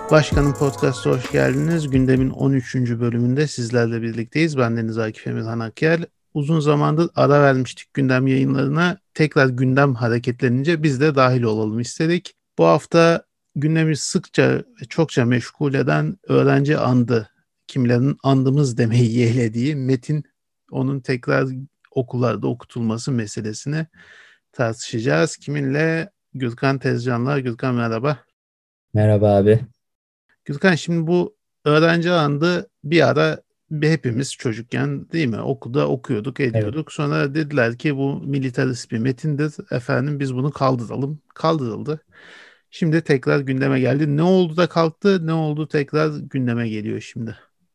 Başkanım Podcast'a hoş geldiniz. Gündemin 13. bölümünde sizlerle birlikteyiz. Ben Deniz Akif Emirhan Akyel. Uzun zamandır ara vermiştik gündem yayınlarına. Tekrar gündem hareketlenince biz de dahil olalım istedik. Bu hafta gündemi sıkça ve çokça meşgul eden öğrenci andı. Kimilerinin andımız demeyi yeğlediği Metin, onun tekrar okullarda okutulması meselesini tartışacağız. Kiminle? Gürkan Tezcan'la. Gürkan merhaba. Merhaba abi. Gürkan, şimdi bu öğrenci andı bir ara hepimiz çocukken değil mi okulda okuyorduk Evet. ediyorduk. Sonra dediler ki bu militarist bir metindir. Efendim biz bunu kaldıralım. Kaldırıldı. Şimdi tekrar gündeme geldi. Ne oldu da kalktı? Ne oldu tekrar gündeme geliyor şimdi?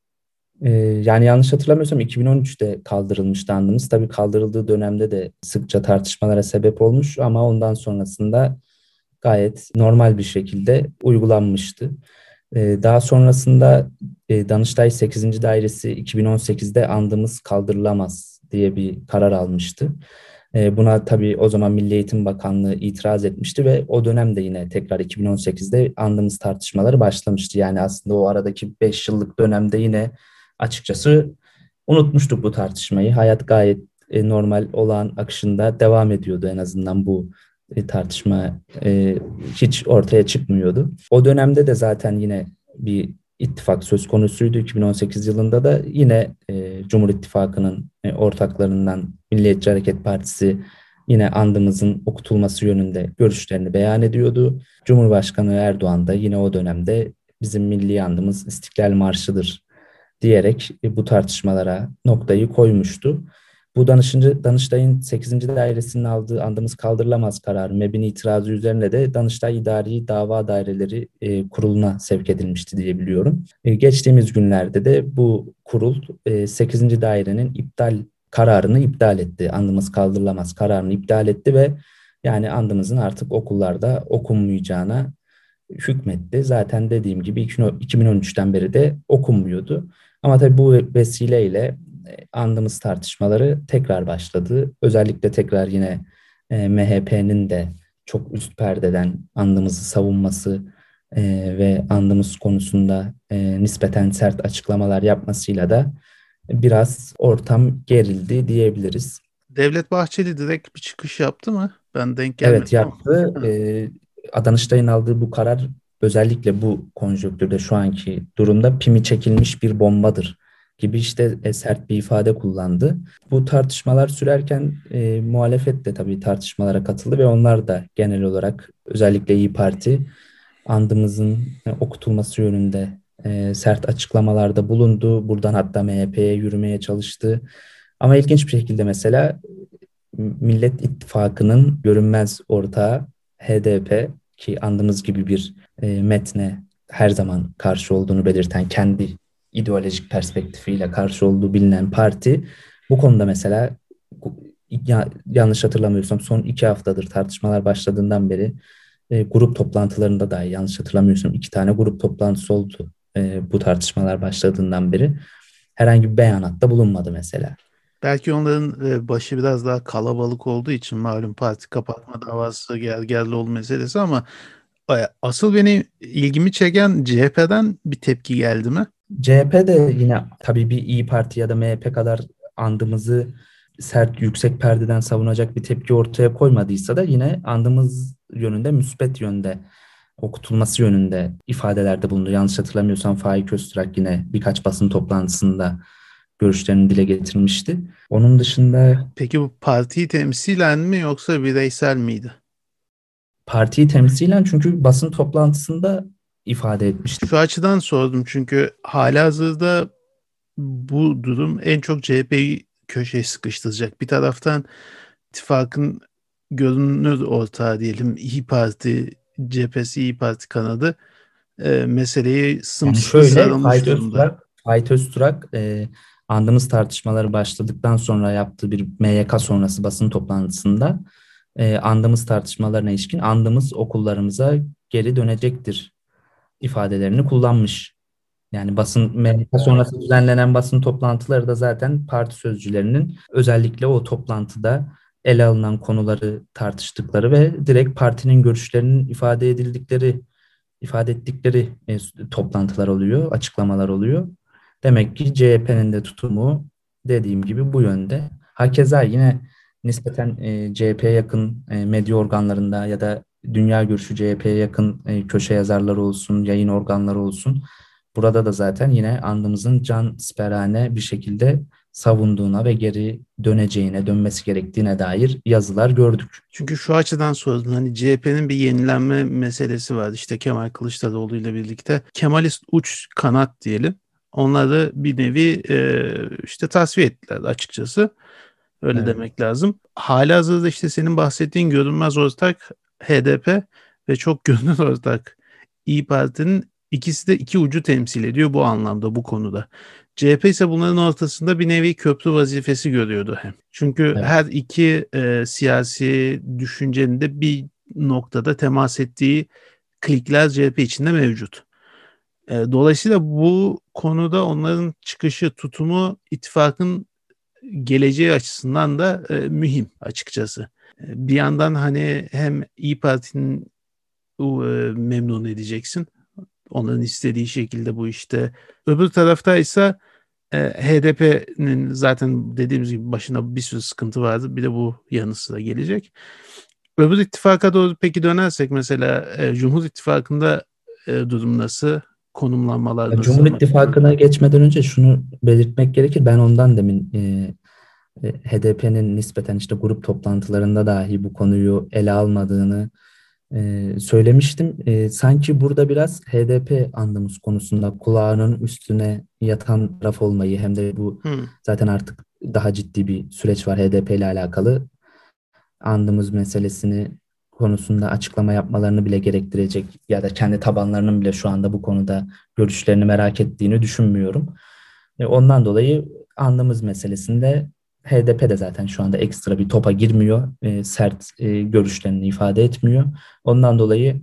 Yani yanlış hatırlamıyorsam 2013'te kaldırılmıştı andımız. Tabii kaldırıldığı dönemde de sıkça tartışmalara sebep olmuş ama ondan sonrasında gayet normal bir şekilde uygulanmıştı. Daha sonrasında Danıştay 8. Dairesi 2018'de andımız kaldırılamaz diye bir karar almıştı. Buna tabii o zaman Milli Eğitim Bakanlığı itiraz etmişti ve o dönemde yine tekrar 2018'de andımız tartışmaları başlamıştı. Yani aslında o aradaki 5 yıllık dönemde yine açıkçası unutmuştuk bu tartışmayı. Hayat gayet normal olağan akışında devam ediyordu, en azından bu tartışma hiç ortaya çıkmıyordu. O dönemde de zaten yine bir ittifak söz konusuydu. 2018 yılında da yine Cumhur İttifakı'nın ortaklarından Milliyetçi Hareket Partisi yine andımızın okutulması yönünde görüşlerini beyan ediyordu. Cumhurbaşkanı Erdoğan da yine o dönemde bizim milli andımız İstiklal Marşı'dır diyerek bu tartışmalara noktayı koymuştu. Bu Danıştay'ın 8. dairesinin aldığı andımız kaldırılamaz kararı MEB'in itirazı üzerine de Danıştay İdari Dava Daireleri Kurulu'na sevk edilmişti diye biliyorum. Geçtiğimiz günlerde de bu kurul 8. dairenin kararını iptal etti. Andımız kaldırılamaz kararını iptal etti ve yani andımızın artık okullarda okunmayacağına hükmetti. Zaten dediğim gibi 2013'ten beri de okunmuyordu. Ama tabii bu vesileyle andımız tartışmaları tekrar başladı. Özellikle tekrar yine MHP'nin de çok üst perdeden andımızı savunması ve andımız konusunda nispeten sert açıklamalar yapmasıyla da biraz ortam gerildi diyebiliriz. Devlet Bahçeli direkt bir çıkış yaptı mı? Ben denk Evet, gelmedim ama. yaptı. Ha. Danıştay'ın aldığı bu karar özellikle bu konjonktürde, şu anki durumda pimi çekilmiş bir bombadır gibi işte sert bir ifade kullandı. Bu tartışmalar sürerken muhalefet de tabii tartışmalara katıldı ve onlar da genel olarak, özellikle İYİ Parti, andımızın okutulması yönünde sert açıklamalarda bulundu. Buradan hatta MHP'ye yürümeye çalıştı. Ama ilginç bir şekilde mesela Millet İttifakı'nın görünmez ortağı HDP, ki andığımız gibi bir metne her zaman karşı olduğunu belirten, kendi ideolojik perspektifiyle karşı olduğu bilinen parti, bu konuda mesela yanlış hatırlamıyorsam son 2 haftadır tartışmalar başladığından beri grup toplantılarında dahi, yanlış hatırlamıyorsam 2 tane grup toplantısı oldu bu tartışmalar başladığından beri. Herhangi bir beyanatta bulunmadı mesela. Belki onların başı biraz daha kalabalık olduğu için malum parti kapatma davası Gergerlioğlu meselesi ama asıl beni ilgimi çeken CHP'den bir tepki geldi mi? CHP de yine tabii bir İyi Parti ya da MHP kadar andımızı sert, yüksek perdeden savunacak bir tepki ortaya koymadıysa da yine andımız yönünde, müspet yönde okutulması yönünde ifadelerde bulundu. Yanlış hatırlamıyorsam Faik Öztürk yine birkaç basın toplantısında görüşlerini dile getirmişti. Onun dışında Peki bu partiyi temsilen mi yoksa bireysel miydi? partiyi temsilen, çünkü basın toplantısında ifade etmişti. Şu açıdan sordum çünkü halihazırda bu durum en çok CHP'yi köşeye sıkıştıracak. Bir taraftan ittifakın görünür ortağı diyelim İyi Parti cephesi, İyi Parti kanadı meseleyi Yani sımsıkı şöyle, sarılmış durumda. Faik Öztürk andımız tartışmaları başladıktan sonra yaptığı bir MYK sonrası basın toplantısında andımız tartışmalarına ilişkin andımız okullarımıza geri dönecektir ifadelerini kullanmış. Yani basın MYK sonrası düzenlenen basın toplantıları da zaten parti sözcülerinin özellikle o toplantıda ele alınan konuları tartıştıkları ve direkt partinin görüşlerinin ifade edildikleri ifade ettikleri toplantılar oluyor, açıklamalar oluyor. Demek ki CHP'nin de tutumu dediğim gibi bu yönde. Hakeza yine nispeten CHP'ye yakın medya organlarında ya da dünya görüşü CHP'ye yakın köşe yazarları olsun, yayın organları olsun. Burada da zaten yine andımızın can siperhane bir şekilde savunduğuna ve geri döneceğine, dönmesi gerektiğine dair yazılar gördük. Çünkü şu açıdan sordum, hani CHP'nin bir yenilenme meselesi var işte Kemal Kılıçdaroğlu ile birlikte. Kemalist uç kanat diyelim. Onları bir nevi işte tasfiye ettiler açıkçası. Öyle Evet. demek lazım. Halihazırda işte senin bahsettiğin görünmez ortak HDP ve çok görünür ortak İYİ Parti'nin ikisi de iki ucu temsil ediyor bu anlamda, bu konuda. CHP ise bunların ortasında bir nevi köprü vazifesi görüyordu hem. Çünkü Evet. her iki siyasi düşüncenin de bir noktada temas ettiği klikler CHP içinde mevcut. Dolayısıyla bu konuda onların çıkışı, tutumu ittifakın geleceği açısından da mühim açıkçası. Bir yandan hani hem İyi Parti'nin memnun edeceksin. Onların istediği şekilde bu işte. Öbür tarafta ise HDP'nin zaten dediğimiz gibi başına bir sürü sıkıntı vardı. Bir de bu yanı sıra gelecek. Öbür ittifaka doğru peki dönersek mesela Cumhur İttifakı'nda durum nasıl? Konumlanmalar Ya, Cumhur nasıl? İttifakı'na geçmeden önce şunu belirtmek gerekir. Ben ondan demin HDP'nin nispeten işte grup toplantılarında dahi bu konuyu ele almadığını söylemiştim. Sanki burada biraz HDP andımız konusunda kulağının üstüne yatan taraf olmayı hem de bu Hı. zaten artık daha ciddi bir süreç var HDP ile alakalı. Andımız meselesini konusunda açıklama yapmalarını bile gerektirecek ya da kendi tabanlarının bile şu anda bu konuda görüşlerini merak ettiğini düşünmüyorum. Ondan dolayı andımız meselesinde HDP de zaten şu anda ekstra bir topa girmiyor. Sert görüşlerini ifade etmiyor. Ondan dolayı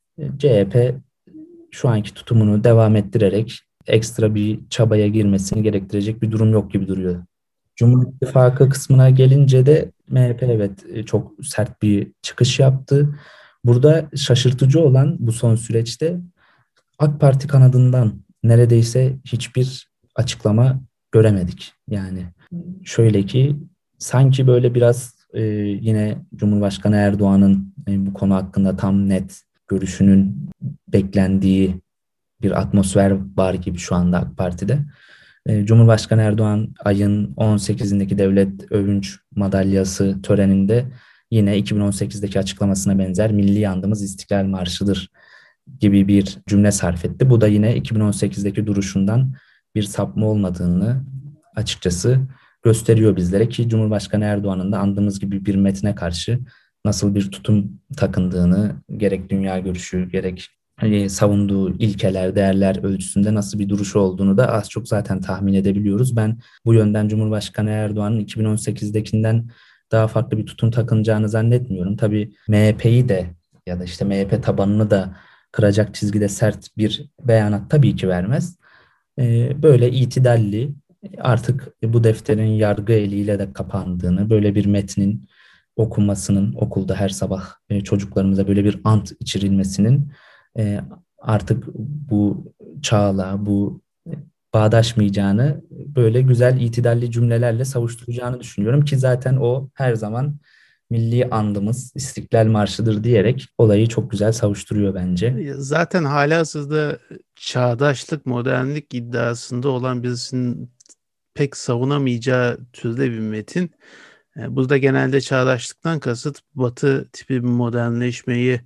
CHP şu anki tutumunu devam ettirerek ekstra bir çabaya girmesini gerektirecek bir durum yok gibi duruyor. Cumhur İttifakı kısmına gelince de MHP evet çok sert bir çıkış yaptı. Burada şaşırtıcı olan bu son süreçte AK Parti kanadından neredeyse hiçbir açıklama göremedik. Yani şöyle ki sanki böyle biraz yine Cumhurbaşkanı Erdoğan'ın bu konu hakkında tam net görüşünün beklendiği bir atmosfer var gibi şu anda AK Parti'de. Cumhurbaşkanı Erdoğan ayın 18'indeki Devlet Övünç Madalyası töreninde yine 2018'deki açıklamasına benzer milli andımız İstiklal Marşı'dır gibi bir cümle sarf etti. Bu da yine 2018'deki duruşundan bir sapma olmadığını açıkçası gösteriyor bizlere ki Cumhurbaşkanı Erdoğan'ın da andığımız gibi bir metne karşı nasıl bir tutum takındığını gerek dünya görüşü gerek savunduğu ilkeler, değerler ölçüsünde nasıl bir duruşu olduğunu da az çok zaten tahmin edebiliyoruz. Ben bu yönden Cumhurbaşkanı Erdoğan'ın 2018'dekinden daha farklı bir tutum takınacağını zannetmiyorum. Tabii MHP'yi de ya da işte MHP tabanını da kıracak çizgide sert bir beyanat tabii ki vermez. Böyle itidalli artık bu defterin yargı eliyle de kapandığını, böyle bir metnin okunmasının okulda her sabah çocuklarımıza böyle bir ant içirilmesinin e, artık bu çağla, bu bağdaşmayacağını böyle güzel itidalli cümlelerle savuşturacağını düşünüyorum ki zaten o her zaman milli andımız İstiklal Marşı'dır diyerek olayı çok güzel savuşturuyor bence. Zaten halihazırda çağdaşlık, modernlik iddiasında olan birisinin pek savunamayacağı türde bir metin. Burada genelde çağdaşlıktan kasıt Batı tipi bir modernleşmeyi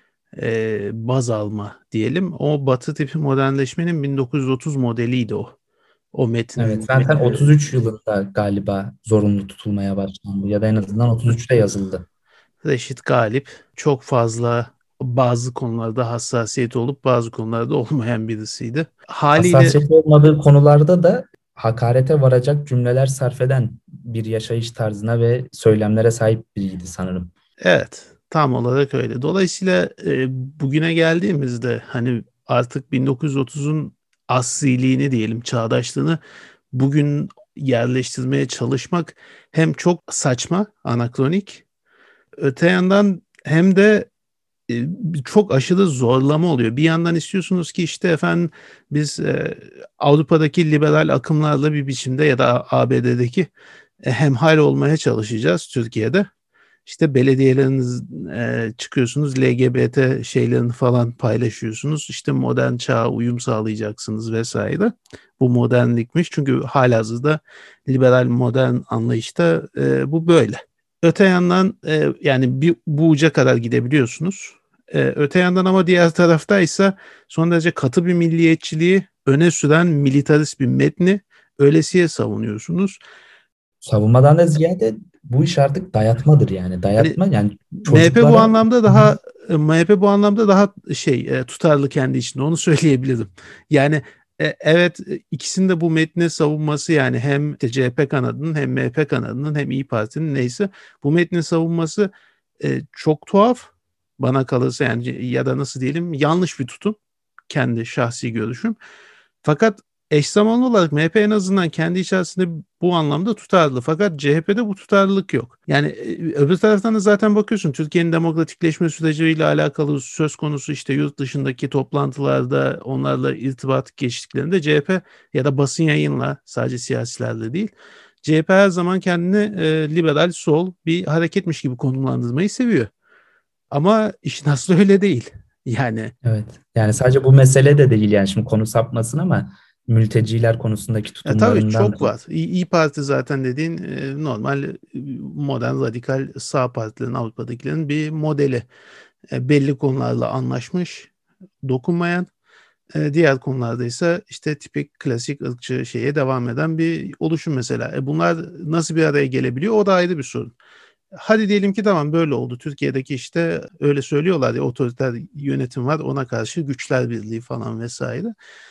baz alma diyelim. O Batı tipi modernleşmenin 1930 modeliydi o. O Evet, metnin zaten 33 yılında galiba zorunlu tutulmaya başlandı ya da en azından 33'te yazıldı. Reşit Galip çok fazla bazı konularda hassasiyeti olup bazı konularda olmayan birisiydi. Haliyle Hassasiyet olmadığı konularda da hakarete varacak cümleler sarf eden bir yaşayış tarzına ve söylemlere sahip biriydi sanırım. evet, tam olarak öyle. Dolayısıyla bugüne geldiğimizde hani artık 1930'un asriliğini diyelim, çağdaşlığını bugün yerleştirmeye çalışmak hem çok saçma, anakronik, öte yandan hem de çok aşırı zorlama oluyor. Bir yandan istiyorsunuz ki işte efendim biz Avrupa'daki liberal akımlarla bir biçimde ya da ABD'deki hemhal olmaya çalışacağız Türkiye'de. İşte belediyeleriniz çıkıyorsunuz, LGBT şeylerini falan paylaşıyorsunuz. İşte modern çağa uyum sağlayacaksınız vesaire. Bu modernlikmiş. Çünkü halihazırda liberal modern anlayışta bu böyle. Öte yandan yani bu uca kadar gidebiliyorsunuz. Öte yandan ama diğer taraftaysa son derece katı bir milliyetçiliği öne süren militarist bir metni öylesiye savunuyorsunuz. Savunmadan da ziyade bu iş artık dayatmadır yani. Hani Dayatma yani MHP bu çocuklara. anlamda daha MHP bu anlamda daha tutarlı kendi içinde, onu söyleyebilirim. Yani evet, ikisinin de bu metni savunması, yani hem işte CHP kanadının hem MHP kanadının hem İyi Parti'nin neyse bu metni savunması çok tuhaf bana kalırsa, yani ya da nasıl diyelim, yanlış bir tutum, kendi şahsi görüşüm. Fakat eş zamanlı olarak MHP en azından kendi içerisinde bu anlamda tutarlı. Fakat CHP'de bu tutarlılık yok. Yani öbür taraftan da zaten bakıyorsun, Türkiye'nin demokratikleşme süreciyle alakalı söz konusu işte yurt dışındaki toplantılarda onlarla irtibat geçtiklerinde CHP ya da basın yayınla, sadece siyasilerle değil, CHP her zaman kendini liberal sol bir hareketmiş gibi konumlandırmayı seviyor. Ama işin aslı öyle değil. Yani Evet. Yani sadece bu mesele de değil yani şimdi konu sapmasın ama mülteciler konusundaki tabii tutumlarından çok var. İyi Parti zaten dediğin normal modern radikal sağ partilerin, Avrupa'dakilerin bir modeli. Belli konularla anlaşmış, dokunmayan, diğer konularda ise işte tipik klasik ırkçı şeye devam eden bir oluşum mesela. Bunlar nasıl bir araya gelebiliyor? O da ayrı bir sorun. Hadi diyelim ki tamam, böyle oldu. Türkiye'deki işte öyle söylüyorlar ya, otoriter yönetim var, ona karşı güçler birliği falan vesaire.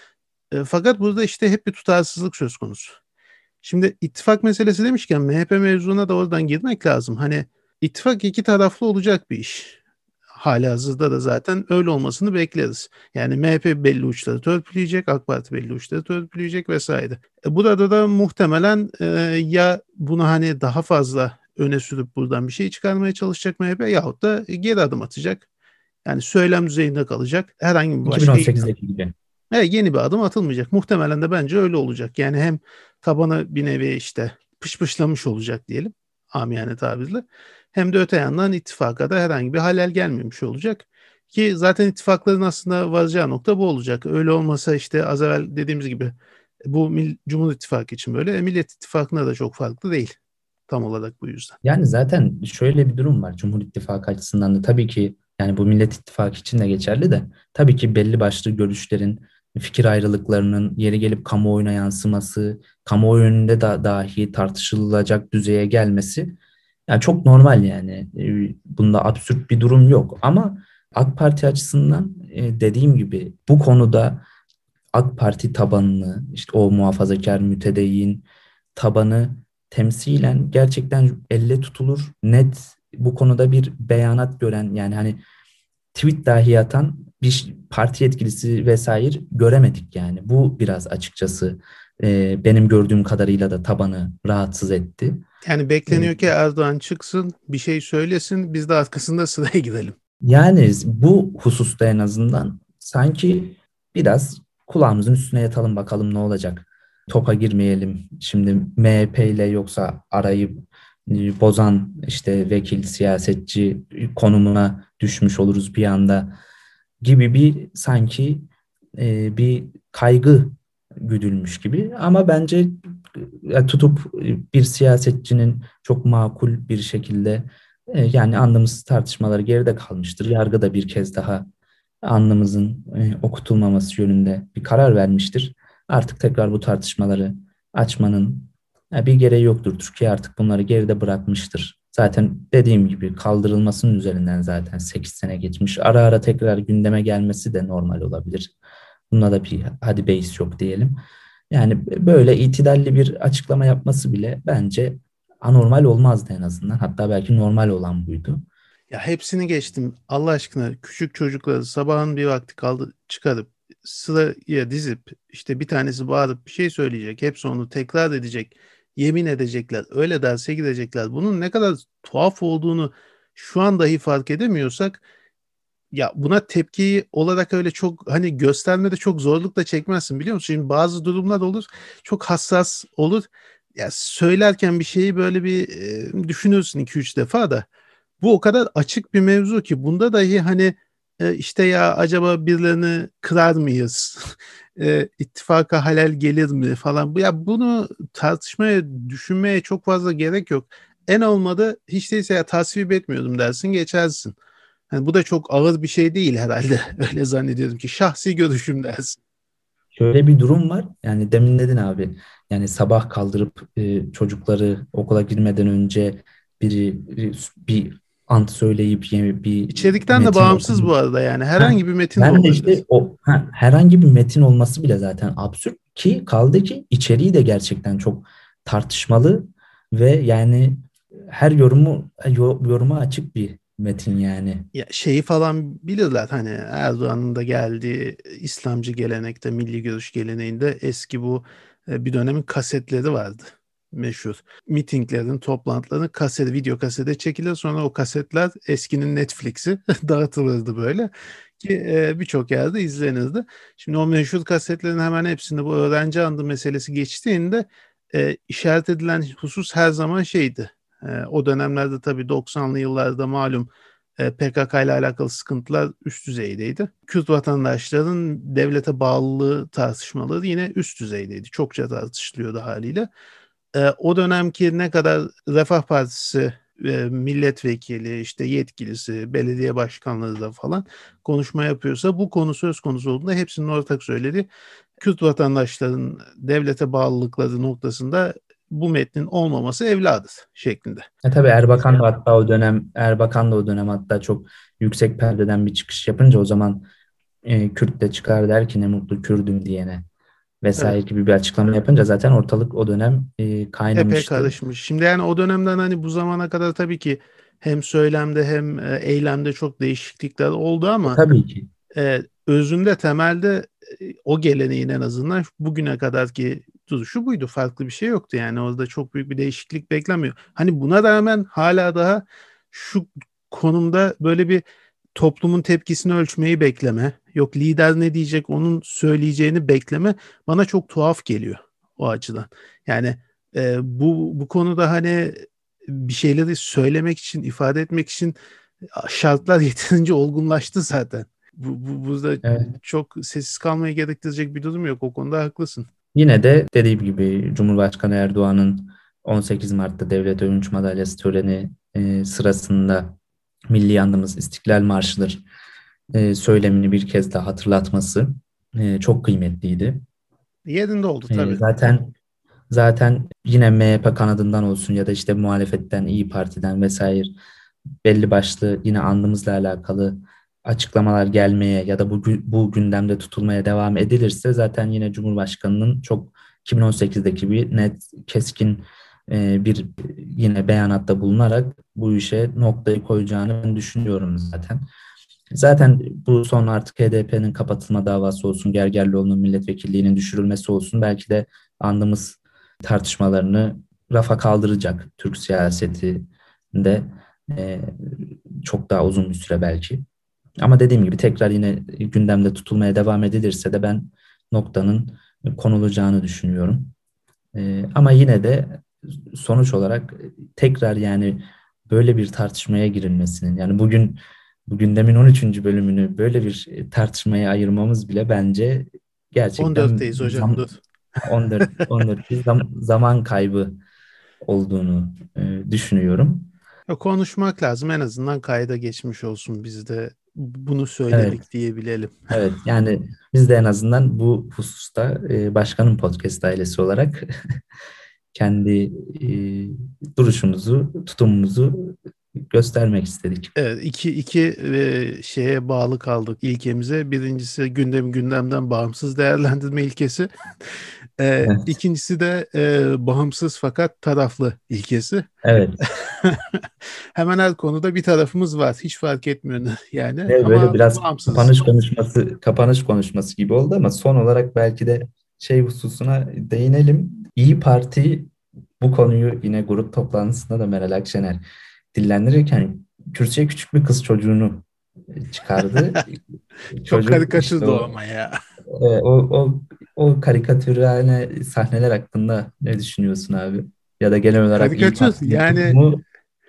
Fakat burada işte hep bir tutarsızlık söz konusu. Şimdi ittifak meselesi demişken MHP mevzuna da oradan girmek lazım. Hani ittifak iki taraflı olacak bir iş. Halihazırda da zaten öyle olmasını bekleriz. Yani MHP belli uçları törpüleyecek, AK Parti belli uçları törpüleyecek vesaire. Burada da muhtemelen ya bunu hani daha fazla öne sürüp buradan bir şey çıkarmaya çalışacak MHP, yahut da geri adım atacak. Yani söylem düzeyinde kalacak. Herhangi bir başka 2018'deki gibi. yeni bir adım atılmayacak. Muhtemelen de bence öyle olacak. Yani hem tabanı bir nevi işte pışpışlamış olacak diyelim, amiyane tabirle. Hem de öte yandan ittifaka da herhangi bir halel gelmemiş olacak. Ki zaten ittifakların aslında varacağı nokta bu olacak. Öyle olmasa işte az evvel dediğimiz gibi bu Cumhur İttifakı için böyle, Millet İttifakı'na da çok farklı değil. Tam olarak bu yüzden. Yani zaten şöyle bir durum var Cumhur İttifakı açısından da tabii ki yani bu Millet İttifakı için de geçerli de tabii ki belli başlı görüşlerin, fikir ayrılıklarının yeri gelip kamuoyuna yansıması, kamuoyu önünde da dahi tartışılacak düzeye gelmesi yani çok normal yani. Bunda absürt bir durum yok ama AK Parti açısından dediğim gibi bu konuda AK Parti tabanını işte o muhafazakar mütedeyyin tabanı temsilen gerçekten elle tutulur net bu konuda bir beyanat gören yani hani tweet dahi atan bir parti yetkilisi vesaire göremedik yani. Bu biraz açıkçası benim gördüğüm kadarıyla da tabanı rahatsız etti. Yani E, bekleniyor ki Erdoğan çıksın, bir şey söylesin, biz de arkasında sıraya gidelim. Yani bu hususta en azından sanki biraz kulağımızın üstüne yatalım bakalım ne olacak. Topa girmeyelim. Şimdi MHP ile yoksa arayı bozan işte vekil siyasetçi konumuna düşmüş oluruz bir anda gibi bir sanki bir kaygı güdülmüş gibi. Ama bence tutup bir siyasetçinin çok makul bir şekilde yani andımız tartışmaları geride kalmıştır. Yargı da bir kez daha andımızın okutulmaması yönünde bir karar vermiştir. Artık tekrar bu tartışmaları açmanın bir gereği yoktur. Türkiye artık bunları geride bırakmıştır. Zaten dediğim gibi kaldırılmasının üzerinden zaten 8 sene geçmiş. Ara ara tekrar gündeme gelmesi de normal olabilir. Bunda da bir hadi beis yok diyelim. Yani böyle itidalli bir açıklama yapması bile bence anormal olmazdı en azından. Hatta belki normal olan buydu. Ya hepsini geçtim. Allah aşkına, küçük çocukları sabahın bir vakti kaldı çıkarıp sıraya dizip işte bir tanesi bağırıp bir şey söyleyecek. Hepsi onu tekrar edecek. Yemin edecekler. Öyle derse gidecekler. Bunun ne kadar tuhaf olduğunu şu an dahi fark edemiyorsak Ya buna tepki olarak öyle çok hani göstermede çok zorluk da çekmezsin biliyor musun? Şimdi bazı durumlar olur, çok hassas olur. Ya söylerken bir şeyi böyle bir düşünürsün 2-3 defa da. Bu o kadar açık bir mevzu ki bunda dahi hani işte ya acaba birilerini kırar mıyız? İttifaka halel gelir mi falan. Ya bunu tartışmaya, düşünmeye çok fazla gerek yok. En olmadı hiç değilse ya tasvip etmiyordum dersin, geçersin. Yani bu da çok ağır bir şey değil herhalde. Öyle zannediyorum ki şahsi görüşüm dersin. Şöyle bir durum var. Yani demin dedin abi. Yani sabah kaldırıp çocukları okula girmeden önce biri bir ant söyleyip bir İçerikten de metin bağımsız bu okuyup. arada yani Ha, herhangi bir metin de ben de olabilir. işte herhangi bir metin olması bile zaten absürt ki kaldı ki içeriği de gerçekten çok tartışmalı ve yani her yoruma açık bir metin yani. Ya şeyi falan bilirler hani Erdoğan'ın da geldiği İslamcı gelenekte, milli görüş geleneğinde eski bu bir dönemin kasetleri vardı. Meşhur. Mitinglerin, toplantıların video kasete çekilir. Sonra o kasetler eskinin Netflix'i dağıtılırdı böyle. Ki birçok yerde izlenirdi. Şimdi o meşhur kasetlerin hemen hepsinde bu öğrenci andı meselesi geçtiğinde işaret edilen husus her zaman şeydi. O dönemlerde tabii 90'lı yıllarda malum PKK ile alakalı sıkıntılar üst düzeydeydi. Kürt vatandaşların devlete bağlılığı tartışmaları yine üst düzeydeydi. Çokça tartışılıyordu haliyle. O dönemki ne kadar Refah Partisi milletvekili, işte yetkilisi, belediye başkanları da falan konuşma yapıyorsa bu konu söz konusu olduğunda hepsinin ortak söylediği Kürt vatandaşların devlete bağlılıkları noktasında bu metnin olmaması evladır şeklinde. Tabii Erbakan da o dönem hatta çok yüksek perdeden bir çıkış yapınca o zaman Kürt de çıkar der ki ne mutlu Kürdüm diyene Tabii. vesaire gibi bir açıklama yapınca zaten ortalık o dönem Epey kaynamıştı. karışmış. Şimdi yani o dönemden hani bu zamana kadar tabii ki hem söylemde hem eylemde çok değişiklikler oldu ama Tabii ki. özünde temelde o geleneğin en azından bugüne kadarki duruşu buydu. Farklı bir şey yoktu yani orada çok büyük bir değişiklik beklenmiyor. Hani buna rağmen hala daha şu konumda böyle bir toplumun tepkisini ölçmeyi bekleme, yok lider ne diyecek onun söyleyeceğini bekleme bana çok tuhaf geliyor o açıdan. Yani bu konuda hani bir şeyleri söylemek için, ifade etmek için şartlar yeterince olgunlaştı zaten. Burada Evet. çok sessiz kalmayı gerektirecek bir durum yok. O konuda haklısın. Yine de dediğim gibi Cumhurbaşkanı Erdoğan'ın 18 Mart'ta Devlet Övünç Madalyası töreni sırasında milli andımız İstiklal Marşı'dır söylemini bir kez daha hatırlatması çok kıymetliydi. Yerinde oldu E, tabii. zaten zaten yine MHP kanadından olsun ya da işte muhalefetten, İyi Parti'den vesaire belli başlı yine andımızla alakalı açıklamalar gelmeye ya da bu gündemde tutulmaya devam edilirse zaten yine Cumhurbaşkanı'nın çok 2018'deki bir net, keskin bir yine beyanatta bulunarak bu işe noktayı koyacağını ben düşünüyorum zaten. Zaten bu son artık HDP'nin kapatılma davası olsun, Gergerlioğlu'nun milletvekilliğinin düşürülmesi olsun belki de andımız tartışmalarını rafa kaldıracak Türk siyasetinde e, çok daha uzun bir süre belki. Ama dediğim gibi tekrar yine gündemde tutulmaya devam edilirse de ben noktanın konulacağını düşünüyorum. Ama yine de sonuç olarak tekrar yani böyle bir tartışmaya girilmesinin yani bu gündemin 13. bölümünü böyle bir tartışmaya ayırmamız bile bence gerçekten 14'teyiz hocam dur. 14 bir zaman kaybı olduğunu düşünüyorum. Konuşmak lazım en azından kayda geçmiş olsun biz de bunu Evet, söyledik diyebilelim. evet. Yani biz de en azından bu hususta başkanın podcast ailesi olarak kendi duruşumuzu, tutumumuzu göstermek istedik. Evet, iki şeye bağlı kaldık ilkemize. Birincisi gündemden bağımsız değerlendirme ilkesi. Evet, İkincisi de bağımsız fakat taraflı ilkesi. evet. Hemen her konuda bir tarafımız var. Hiç fark etmiyor yani Ve böyle ama biraz bağımsız. kapanış konuşması gibi oldu ama son olarak belki de şey hususuna değinelim. İyi Parti bu konuyu yine grup toplantısında da Meral Akşener dillendirirken Kürtçe küçük bir kız çocuğunu çıkardı. Çok Çocuk işte karikatürdü o ama ya. o karikatürhane sahneler hakkında ne düşünüyorsun abi? Ya da genel olarak İYİ Karikatür Parti'nin yani. tutumu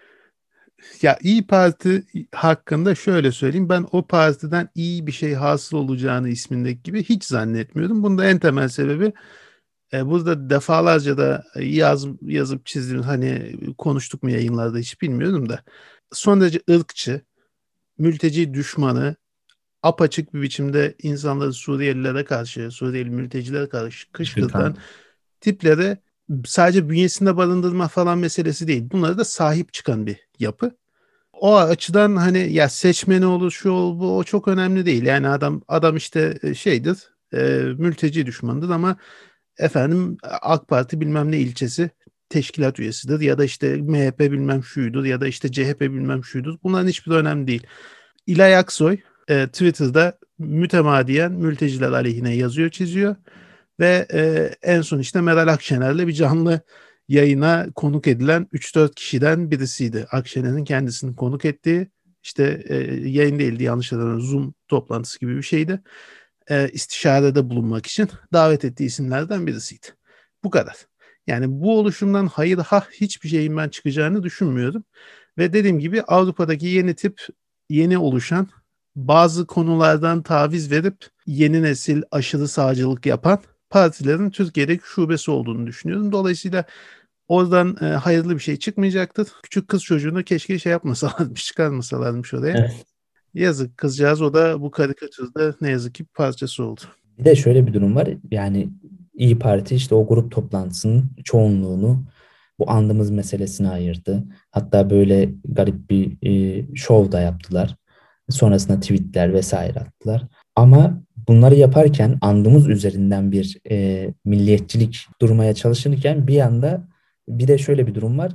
Ya İyi Parti hakkında şöyle söyleyeyim. Ben o partiden iyi bir şey hasıl olacağını ismindeki gibi hiç zannetmiyorum. Bunda en temel sebebi burada defalarca da yazıp çizdiğim, hani konuştuk mu yayınlarda hiç bilmiyorum da, son derece ırkçı, mülteci düşmanı, apaçık bir biçimde insanları Suriyelilere karşı, Suriyeli mültecilere karşı kışkırtan kışkırtan. tiplere sadece bünyesinde barındırma falan meselesi değil. Bunlara da sahip çıkan bir yapı. O açıdan hani ya seçmeni olur şu ol bu, o çok önemli değil. Yani adam işte şeydir, mülteci düşmanıdır ama efendim AK Parti bilmem ne ilçesi teşkilat üyesidir ya da işte MHP bilmem şuydur ya da işte CHP bilmem şuydur. Bunların hiçbir önemli değil. İlay Aksoy Twitter'da mütemadiyen mülteciler aleyhine yazıyor, çiziyor ve en son işte Meral Akşener'le bir canlı yayına konuk edilen 3-4 kişiden birisiydi. Akşener'in kendisini konuk ettiği, işte yayın değildi, yanlış hatırlamıyorum, Zoom toplantısı gibi bir şeydi. İstişarede bulunmak için davet ettiği isimlerden birisiydi. Bu kadar. Yani bu oluşumdan hayır ha hiçbir şeyin ben çıkacağını düşünmüyorum. Ve dediğim gibi Avrupa'daki yeni tip, yeni oluşan, bazı konulardan taviz verip yeni nesil aşırı sağcılık yapan partilerin Türkiye'deki şubesi olduğunu düşünüyorum. Dolayısıyla oradan hayırlı bir şey çıkmayacaktır. Küçük kız çocuğunu keşke şey yapmasalarmış, çıkarmasalarmış oraya. Evet. Yazık kızcağız, o da bu karikatürde ne yazık ki bir parçası oldu. Bir de şöyle bir durum var. Yani İyi Parti işte o grup toplantısının çoğunluğunu bu andımız meselesine ayırdı. Hatta böyle garip bir şov da yaptılar. Sonrasında tweetler vesaire attılar. Ama bunları yaparken andımız üzerinden bir milliyetçilik durmaya çalışırken bir yanda bir de şöyle bir durum var.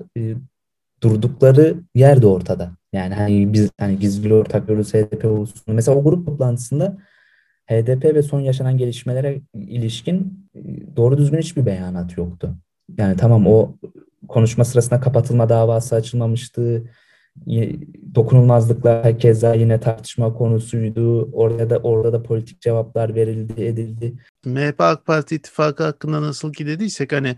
Durdukları yer de ortada. Yani hani biz hani gizli ortak görüyoruz HDP olsun. Mesela o grup toplantısında HDP ve son yaşanan gelişmelere ilişkin doğru düzgün hiçbir beyanat yoktu. Yani tamam o konuşma sırasında kapatılma davası açılmamıştı. Y- Dokunulmazlıklar keza yine tartışma konusuydu. Orada da politik cevaplar verildi, edildi. MHP AK Parti ittifakı hakkında nasıl ki dediysek, hani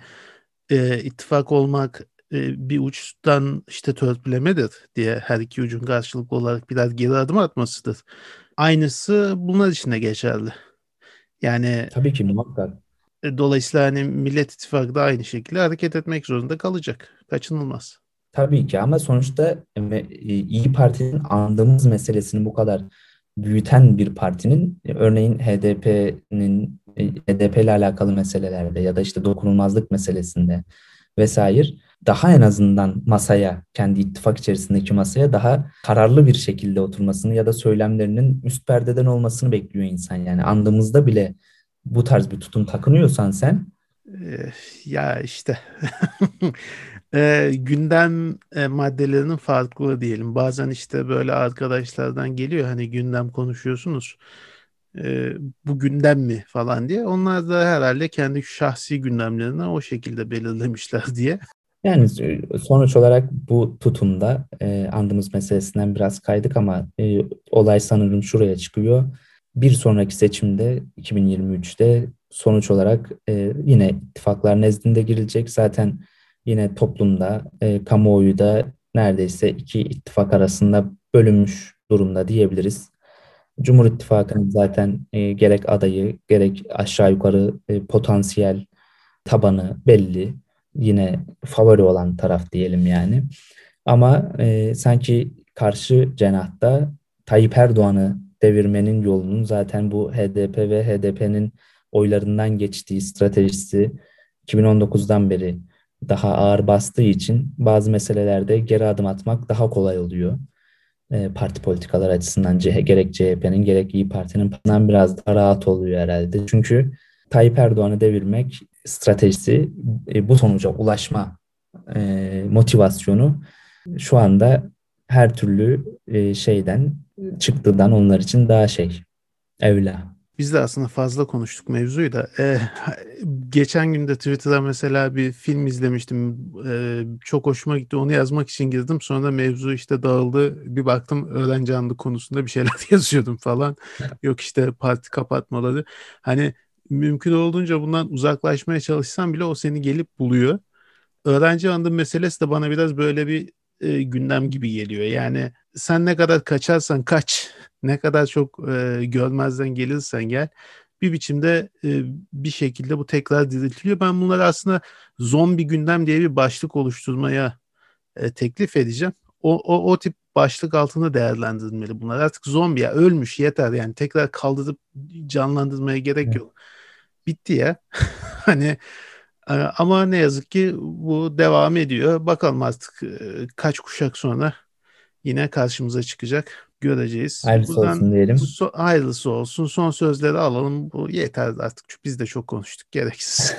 ittifak olmak bir uçtan işte törpülemedir diye, her iki ucun karşılıklı olarak biraz geri adım atmasıdır. Aynısı bunlar için de geçerli. Yani Tabii ki muhakkak. dolayısıyla hani Millet İttifakı da aynı şekilde hareket etmek zorunda kalacak. Kaçınılmaz. Tabii ki ama sonuçta İyi Parti'nin andığımız meselesini bu kadar büyüten bir partinin örneğin HDP ile alakalı meselelerde ya da işte dokunulmazlık meselesinde vesaire daha en azından masaya, kendi ittifak içerisindeki masaya daha kararlı bir şekilde oturmasını ya da söylemlerinin üst perdeden olmasını bekliyor insan. Yani andığımızda bile bu tarz bir tutum takınıyorsan sen. E, Ya işte gündem maddelerinin farklı diyelim. Bazen işte böyle arkadaşlardan geliyor, hani gündem konuşuyorsunuz. E, Bu gündem mi falan diye. Onlar da herhalde kendi şahsi gündemlerini o şekilde belirlemişler diye. Yani sonuç olarak bu tutumda andımız meselesinden biraz kaydık ama olay sanırım şuraya çıkıyor. Bir sonraki seçimde 2023'te sonuç olarak yine ittifaklar nezdinde girilecek. Zaten yine toplumda, kamuoyu da neredeyse iki ittifak arasında bölünmüş durumda diyebiliriz. Cumhur İttifakı'nın zaten gerek adayı gerek aşağı yukarı potansiyel tabanı belli. Yine favori olan taraf diyelim yani. Ama sanki karşı cenahta Tayyip Erdoğan'ı devirmenin yolunun zaten bu HDP ve HDP'nin oylarından geçtiği stratejisi 2019'dan beri daha ağır bastığı için bazı meselelerde geri adım atmak daha kolay oluyor. Parti politikalar açısından gerek CHP'nin gerek İyi Parti'nin payından biraz daha rahat oluyor herhalde. Çünkü Tayyip Erdoğan'ı devirmek stratejisi, bu sonuca ulaşma motivasyonu şu anda her türlü şeyden çıktığından onlar için daha evla. Biz de aslında fazla konuştuk mevzuyu da. Geçen gün de Twitter'a mesela bir film izlemiştim. Çok hoşuma gitti. Onu yazmak için girdim. Sonra mevzu işte dağıldı. Bir baktım öğrenci andı konusunda bir şeyler yazıyordum falan. Yok işte parti kapatmaları. Hani mümkün olduğunca bundan uzaklaşmaya çalışsam bile o seni gelip buluyor. Öğrenci andı meselesi de bana biraz böyle bir gündem gibi geliyor. Yani sen ne kadar kaçarsan kaç, ne kadar çok görmezden gelirsen gel, bir biçimde bir şekilde bu tekrar diriltiliyor. Ben bunları aslında zombi gündem diye bir başlık oluşturmaya teklif edeceğim. O tip başlık altında değerlendirilmeli bunlar. Artık zombi ya ölmüş yeter yani tekrar kaldırıp canlandırmaya gerek Evet. yok. Bitti ya. Hani ama ne yazık ki bu devam ediyor. Bakalım artık kaç kuşak sonra yine karşımıza çıkacak. Göreceğiz. Hayırlısı Buradan olsun diyelim. hayırlısı olsun. Son sözleri alalım. Bu yeter artık. Çünkü biz de çok konuştuk. Gereksiz.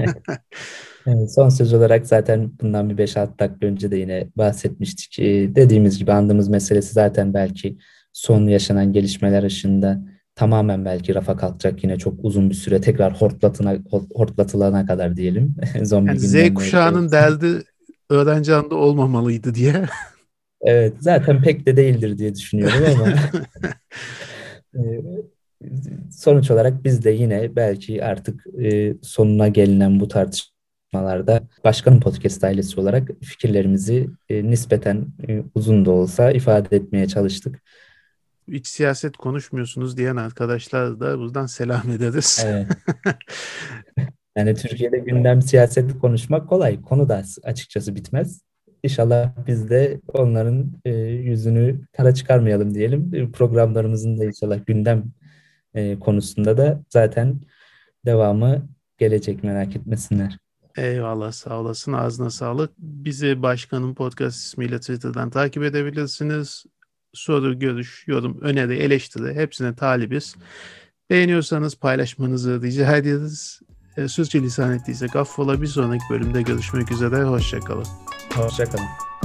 Evet, son söz olarak zaten bundan bir 5-6 dakika önce de yine bahsetmiştik. Dediğimiz gibi andığımız meselesi zaten belki son yaşanan gelişmeler ışığında tamamen belki rafa kalkacak yine çok uzun bir süre tekrar hortlatılana kadar diyelim. Yani Zombi Z gündemleri kuşağının olsun. derdi öğrenci anda olmamalıydı diye. Evet, zaten pek de değildir diye düşünüyorum ama e, sonuç olarak biz de yine belki artık sonuna gelinen bu tartışmalarda Başkanın Podcast ailesi olarak fikirlerimizi nispeten uzun da olsa ifade etmeye çalıştık. Hiç siyaset konuşmuyorsunuz diyen arkadaşlar da buradan selam ederiz. Evet. Yani Türkiye'de gündem siyaseti konuşmak kolay. Konu da açıkçası bitmez. İnşallah biz de onların yüzünü kara çıkarmayalım diyelim. Programlarımızın da inşallah gündem konusunda da zaten devamı gelecek, merak etmesinler. Eyvallah, sağ olasın, ağzına sağlık. Bizi Başkanın Podcast ismiyle Twitter'dan takip edebilirsiniz. Soru, görüş, yorum, öneri, eleştiri hepsine talibiz. Beğeniyorsanız paylaşmanızı rica ederiz. Sürçülisan ettiyse affola. Bir sonraki bölümde görüşmek üzere. Hoşça kalın. Hoşça kalın.